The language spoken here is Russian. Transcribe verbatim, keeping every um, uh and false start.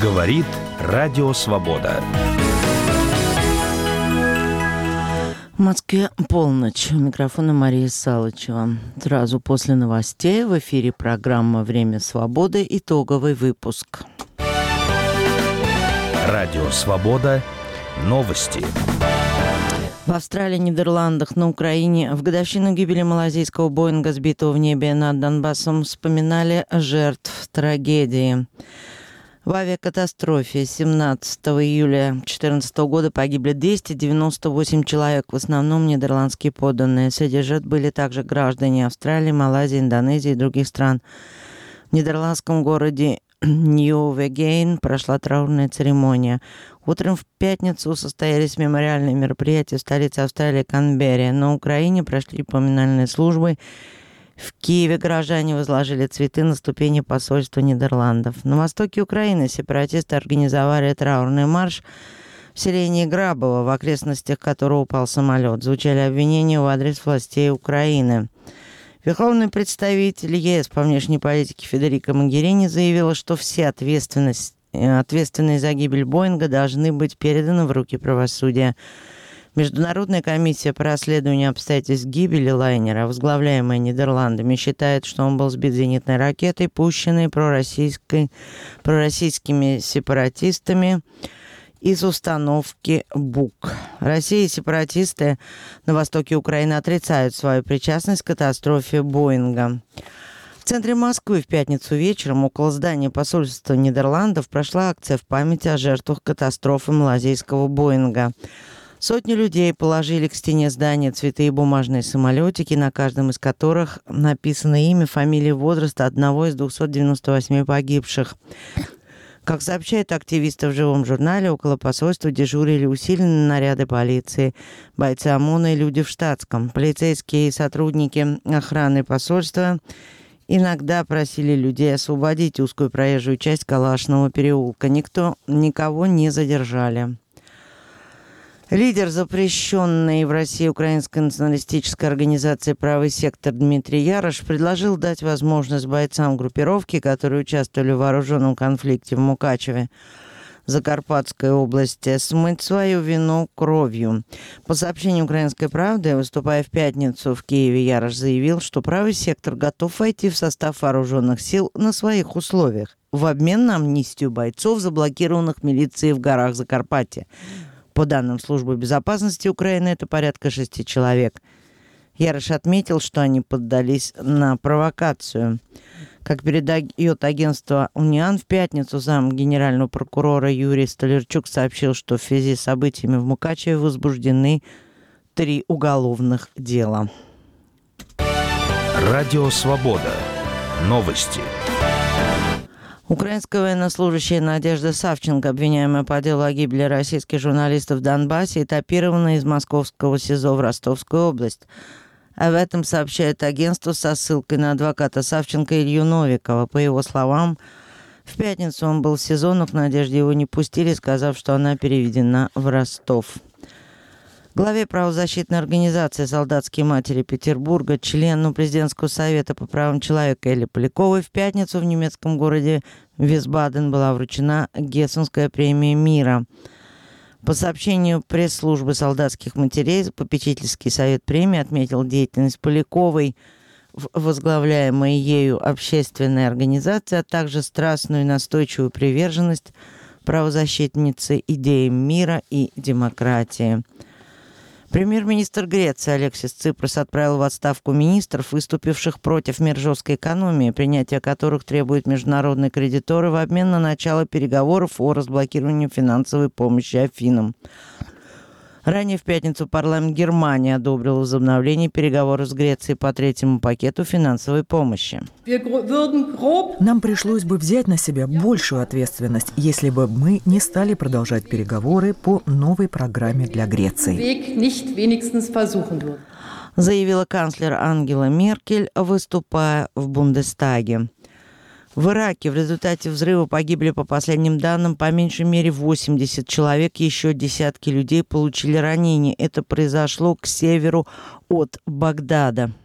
Говорит Радио Свобода. В Москве полночь. У микрофона Мария Салычева. Сразу после новостей в эфире программа «Время свободы». Итоговый выпуск. Радио Свобода. Новости. В Австралии, Нидерландах, на Украине в годовщину гибели малазийского Боинга, сбитого в небе над Донбассом, вспоминали жертв трагедии. В авиакатастрофе семнадцатого июля две тысячи четырнадцатого года погибли двести девяносто восемь человек, в основном нидерландские подданные. Среди жертв были также граждане Австралии, Малайзии, Индонезии и других стран. В нидерландском городе Ньювегейн прошла траурная церемония. Утром в пятницу состоялись мемориальные мероприятия в столице Австралии Канберре. На Украине прошли поминальные службы. В Киеве горожане возложили цветы на ступени посольства Нидерландов. На востоке Украины сепаратисты организовали траурный марш в селении Грабово, в окрестностях которого упал самолет. Звучали обвинения в адрес властей Украины. Верховный представитель ЕС по внешней политике Федерико Могерини заявила, что все ответственность, ответственные за гибель Боинга должны быть переданы в руки правосудия. Международная комиссия по расследованию обстоятельств гибели лайнера, возглавляемая Нидерландами, считает, что он был сбит зенитной ракетой, пущенной пророссийской, пророссийскими сепаратистами из установки БУК. Россия и сепаратисты на востоке Украины отрицают свою причастность к катастрофе Боинга. В центре Москвы в пятницу вечером около здания посольства Нидерландов прошла акция в память о жертвах катастрофы малазийского Боинга. Сотни людей положили к стене здания цветы и бумажные самолетики, на каждом из которых написано имя, фамилия и возраст одного из двухсот девяноста восьми погибших. Как сообщают активисты в живом журнале, около посольства дежурили усиленные наряды полиции, бойцы ОМОНа и люди в штатском. Полицейские и сотрудники охраны посольства иногда просили людей освободить узкую проезжую часть Калашного переулка. Никто, никого не задержали. Лидер запрещенной в России украинской националистической организации «Правый сектор» Дмитрий Ярош предложил дать возможность бойцам группировки, которые участвовали в вооруженном конфликте в Мукачеве, Закарпатской области, смыть свою вину кровью. По сообщению «Украинской правды», выступая в пятницу в Киеве, Ярош заявил, что «Правый сектор» готов войти в состав вооруженных сил на своих условиях в обмен на амнистию бойцов, заблокированных милицией в горах Закарпатья. По данным Службы безопасности Украины, это порядка шести человек. Ярош отметил, что они поддались на провокацию. Как передает агентство «Униан», в пятницу зам генерального прокурора Юрий Столярчук сообщил, что в связи с событиями в Мукачеве возбуждены три уголовных дела. Радио Свобода. Новости. Украинская военнослужащая Надежда Савченко, обвиняемая по делу о гибели российских журналистов в Донбассе, этапирована из московского СИЗО в Ростовскую область. Об этом сообщает агентство со ссылкой на адвоката Савченко Илью Новикова. По его словам, в пятницу он был в СИЗО, но к Надежде его не пустили, сказав, что она переведена в Ростов. Главе правозащитной организации «Солдатские матери» Петербурга, члену президентского совета по правам человека Элле Поляковой в пятницу в немецком городе Висбаден была вручена Гессенская премия мира. По сообщению пресс-службы «Солдатских матерей», попечительский совет премии отметил деятельность Поляковой в возглавляемой ею общественной организации, а также страстную и настойчивую приверженность правозащитницы идеям мира и демократии. Премьер-министр Греции Алексис Ципрас отправил в отставку министров, выступивших против мер жесткой экономии, принятие которых требуют международные кредиторы в обмен на начало переговоров о разблокировании финансовой помощи Афинам. Ранее в пятницу парламент Германии одобрил возобновление переговоров с Грецией по третьему пакету финансовой помощи. Нам пришлось бы взять на себя большую ответственность, если бы мы не стали продолжать переговоры по новой программе для Греции, заявила канцлер Ангела Меркель, выступая в Бундестаге. В Ираке в результате взрыва погибли, по последним данным, по меньшей мере восемьдесят человек, еще десятки людей получили ранения. Это произошло к северу от Багдада.